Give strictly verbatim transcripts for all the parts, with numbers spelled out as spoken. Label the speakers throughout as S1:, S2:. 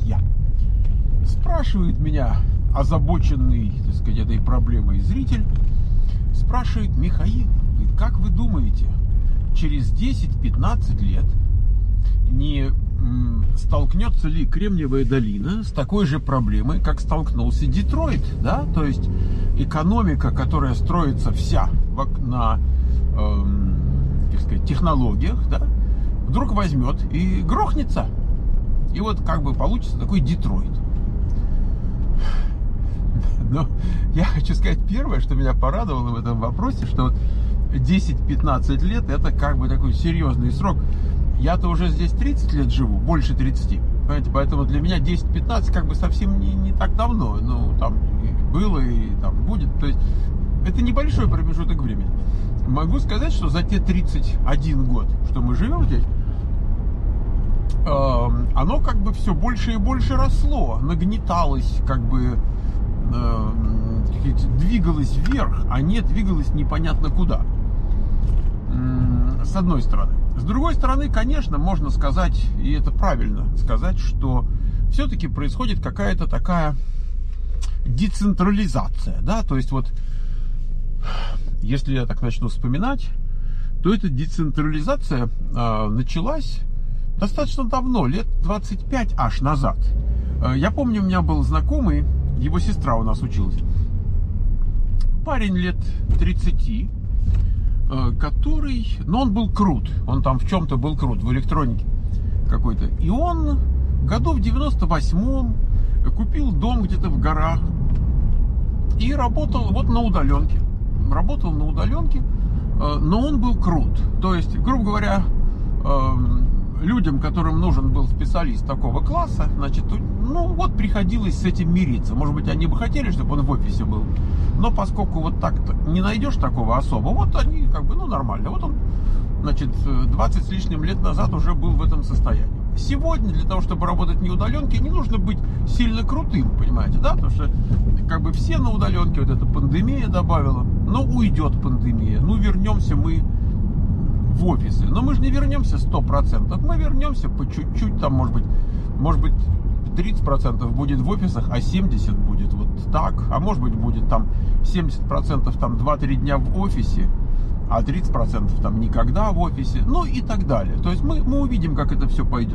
S1: я. Спрашивает меня озабоченный, так сказать, этой проблемой зритель, спрашивает: Михаил, как вы думаете, через десять-пятнадцать лет не м, столкнется ли Кремниевая долина с такой же проблемой, как столкнулся Детройт, да? То есть экономика, которая строится вся на, эм, так сказать, технологиях, да, вдруг возьмет и грохнется. И вот как бы получится такой Детройт. Но я хочу сказать первое, что меня порадовало в этом вопросе, что десять-пятнадцать лет это как бы такой серьезный срок. Я-то уже здесь тридцать лет живу, больше тридцати. Понимаете, поэтому для меня десять-пятнадцать как бы совсем не, не так давно. Ну, там было и там будет. То есть это небольшой промежуток времени. Могу сказать, что за те тридцать один год, что мы живем здесь, э, оно как бы все больше и больше росло, нагнеталось, как бы э, двигалось вверх, а не двигалось непонятно куда. С одной стороны. С другой стороны, конечно, можно сказать, и это правильно сказать, что все-таки происходит какая-то такая децентрализация, да, то есть вот, если я так начну вспоминать, то эта децентрализация э, началась достаточно давно, лет двадцать пять аж назад. Э, я помню, у меня был знакомый, его сестра у нас училась, парень лет тридцати, который, ну, он был крут, он там в чем-то был крут, в электронике какой-то, и он году в девяносто восьмом купил дом где-то в горах и работал вот на удаленке, работал на удаленке, но он был крут, то есть, грубо говоря, людям, которым нужен был специалист такого класса, значит, ну вот приходилось с этим мириться. Может быть, они бы хотели, чтобы он в офисе был, но поскольку вот так-то не найдешь такого особо, вот они как бы, ну, нормально. Вот он, значит, двадцать с лишним лет назад уже был в этом состоянии. Сегодня для того, чтобы работать на удаленке, не нужно быть сильно крутым, понимаете, да? Потому что как бы все на удаленке, вот эта пандемия добавила, ну, уйдет пандемия, ну, вернемся мы в офисы. Но мы же не вернемся сто процентов. Мы вернемся по чуть-чуть, там, может быть, может быть, тридцать процентов будет в офисах, а семьдесят процентов будет вот так. А может быть, будет там семьдесят процентов там два-три дня в офисе, а тридцать процентов там никогда в офисе. Ну и так далее. То есть мы, мы увидим, как это все пойдет.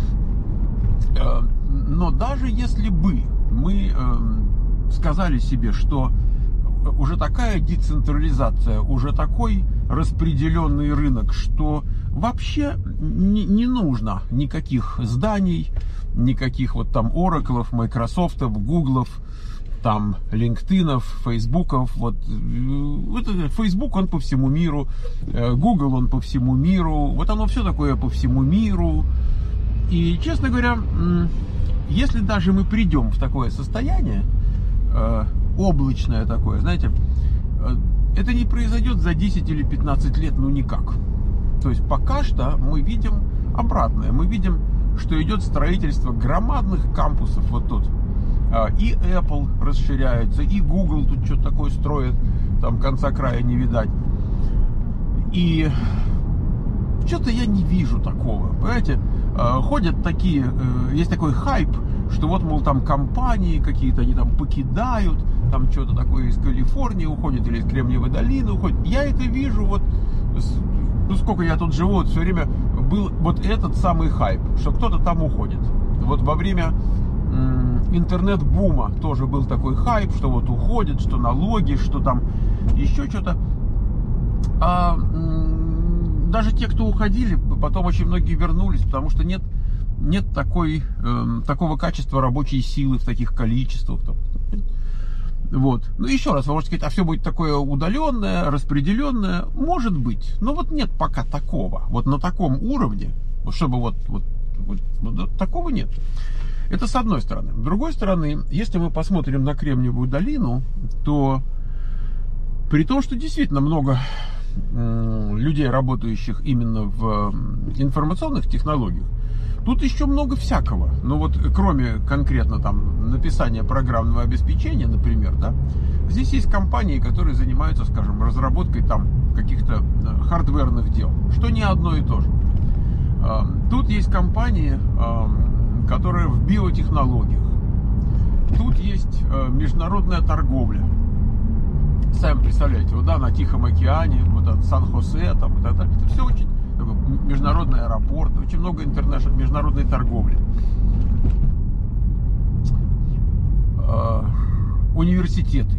S1: Но даже если бы мы сказали себе, что уже такая децентрализация, уже такой распределенный рынок, что вообще не, не нужно никаких зданий, никаких вот там Ораклов, Майкрософтов, Гуглов, там LinkedIn'ов, Фейсбуков. Вот, вот Facebook, он по всему миру, Google, он по всему миру, вот оно все такое по всему миру. И, честно говоря, если даже мы придем в такое состояние, облачное такое, знаете, это не произойдет за десять или пятнадцать лет, ну никак. То есть пока что мы видим обратное. Мы видим, что идет строительство громадных кампусов вот тут. И Apple расширяется, и Google тут что-то такое строит, там конца края не видать. И что-то я не вижу такого, понимаете? Ходят такие, есть такой хайп, что вот, мол, там компании какие-то, они там покидают, там что-то такое из Калифорнии уходит или из Кремниевой долины уходит. Я это вижу, вот, ну, сколько я тут живу, вот, все время был вот этот самый хайп, что кто-то там уходит. Вот во время м- интернет-бума тоже был такой хайп, что вот уходит, что налоги, что там еще что-то. А м- даже те, кто уходили, потом очень многие вернулись, потому что нет, нет такой, э, такого качества рабочей силы в таких количествах. Вот. Ну, еще раз, вы можете сказать, а все будет такое удаленное, распределенное. Может быть. Но вот нет пока такого. Вот на таком уровне, чтобы вот, вот, вот, вот такого нет. Это с одной стороны. С другой стороны, если мы посмотрим на Кремниевую долину, то при том, что действительно много э, людей, работающих именно в э, информационных технологиях, тут еще много всякого. Ну вот, кроме конкретно там написания программного обеспечения, например, да, здесь есть компании, которые занимаются, скажем, разработкой там каких-то хардверных дел, что не одно и то же. Тут есть компании, которая в биотехнологиях. Тут есть международная торговля. Сами представляете, вот, да, на Тихом океане, вот от Сан-Хосе, там, и так далее. Это все очень такой, международный аэропорт, очень много интернешнл, международной торговли. Э, университеты,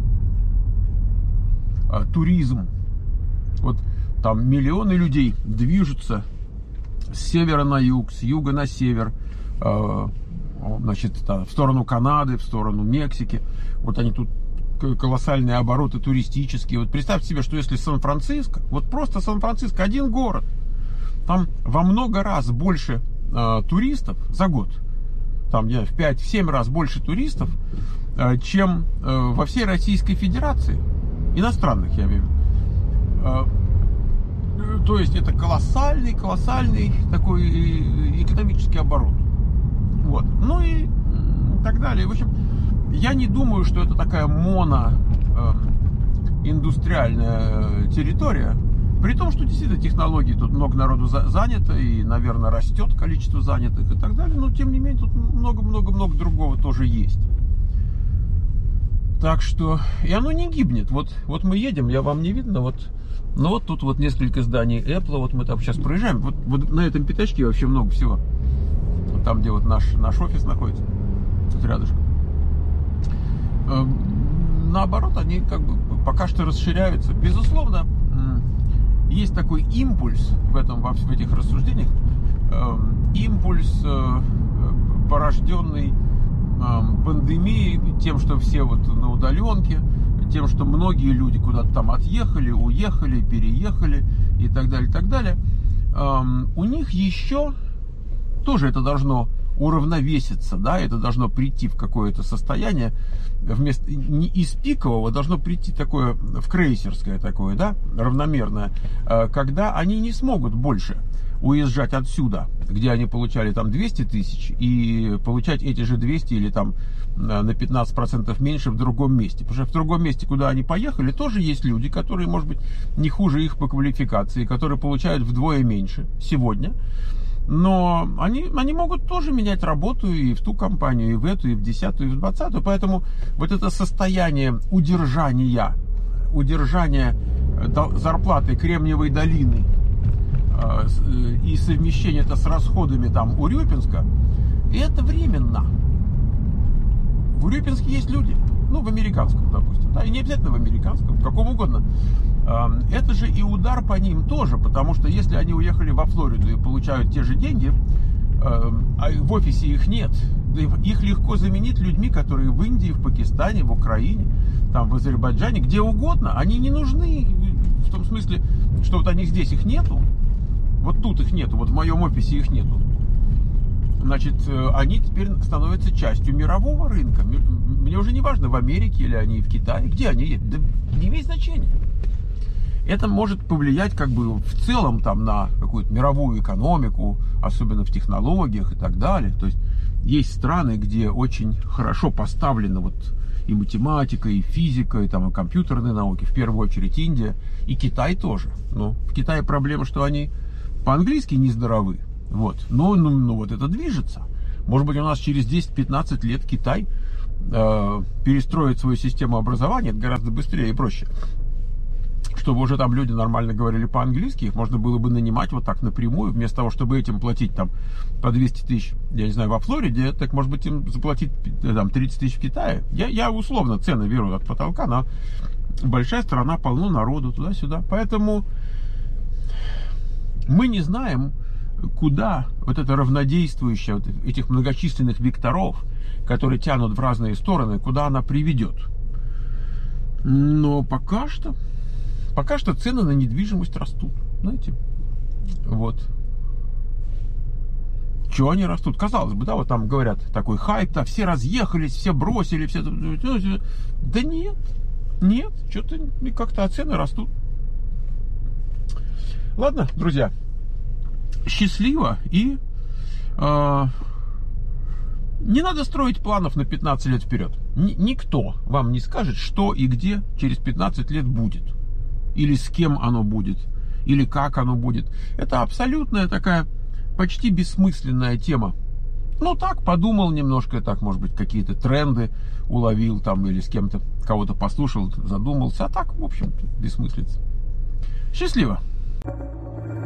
S1: э, туризм. Вот там миллионы людей движутся с севера на юг, с юга на север, э, значит, в сторону Канады, в сторону Мексики. Вот они тут колоссальные обороты туристические. Вот представьте себе, что если Сан-Франциско, вот просто Сан-Франциско, один город, там во много раз больше э, туристов за год, там я в пять-семь раз больше туристов, э, чем э, во всей Российской Федерации, иностранных, я имею в виду. Э, то есть это колоссальный, колоссальный такой экономический оборот. Вот. Ну и так далее. В общем, я не думаю, что это такая моноиндустриальная территория. При том, что действительно технологий тут много народу занято, и, наверное, растет количество занятых и так далее. Но, тем не менее, тут много-много-много другого тоже есть. Так что, и оно не гибнет. Вот, вот мы едем, я вам не видно, вот, но вот тут вот несколько зданий Apple, вот мы там сейчас проезжаем. Вот, вот на этом пятачке вообще много всего. Там, где вот наш, наш офис находится, тут рядышком. Наоборот, они как бы пока что расширяются. Безусловно, есть такой импульс в этом, во в этих рассуждениях, импульс, порожденный пандемией, тем, что все вот на удаленке, тем, что многие люди куда-то там отъехали, уехали, переехали и так далее, и так далее. У них еще тоже это должно уравновеситься, да, это должно прийти в какое-то состояние, вместо не из пикового должно прийти такое в крейсерское такое, да, равномерное, когда они не смогут больше уезжать отсюда, где они получали там двести тысяч, и получать эти же двести или там на пятнадцать процентов меньше в другом месте. Потому что в другом месте, куда они поехали, тоже есть люди, которые, может быть, не хуже их по квалификации, которые получают вдвое меньше сегодня. Но они, они могут тоже менять работу и в ту компанию, и в эту, и в десятую, и в двадцатую. Поэтому вот это состояние удержания, удержания зарплаты Кремниевой долины и совмещение это с расходами там Урюпинска, это временно. В Урюпинске есть люди, ну, в американском, допустим, да, и не обязательно в американском, в каком угодно. Это же и удар по ним тоже, потому что если они уехали во Флориду и получают те же деньги, а в офисе их нет, их легко заменить людьми, которые в Индии, в Пакистане, в Украине, там, в Азербайджане, где угодно. Они не нужны в том смысле, что вот они здесь, их нету, вот тут их нету, вот в моем офисе их нету. Значит, они теперь становятся частью мирового рынка. Мне уже не важно, в Америке или они в Китае, где они, да не имеет значения. Это может повлиять как бы в целом там на какую-то мировую экономику, особенно в технологиях и так далее. То есть есть страны, где очень хорошо поставлена вот и математика, и физика, и там и компьютерные науки, в первую очередь Индия, и Китай тоже. Ну, в Китае проблема, что они по-английски нездоровы. Вот. Но ну, ну, вот это движется. Может быть, у нас через десять-пятнадцать лет Китай э, перестроит свою систему образования, это гораздо быстрее и проще. Чтобы уже там люди нормально говорили по-английски, их можно было бы нанимать вот так напрямую, вместо того, чтобы этим платить там по двести тысяч, я не знаю, во Флориде, так может быть им заплатить там тридцать тысяч в Китае. Я, я условно цены беру от потолка, но большая страна, полно народу, туда-сюда. Поэтому мы не знаем, куда вот это равнодействующее вот этих многочисленных векторов, которые тянут в разные стороны, куда она приведет. Но пока что, пока что цены на недвижимость растут, знаете, вот. Чего они растут? Казалось бы, да, вот там говорят, такой хайп-то, все разъехались, все бросили, все... Да нет, нет, что-то как-то цены растут. Ладно, друзья, счастливо и э, не надо строить планов на пятнадцать лет вперед. Н- никто вам не скажет, что и где через пятнадцать лет будет. Или с кем оно будет, или как оно будет. Это абсолютная такая почти бессмысленная тема. Ну так, подумал немножко, так, может быть, какие-то тренды уловил там или с кем-то, кого-то послушал, задумался. А так, в общем-то, бессмыслица. Счастливо!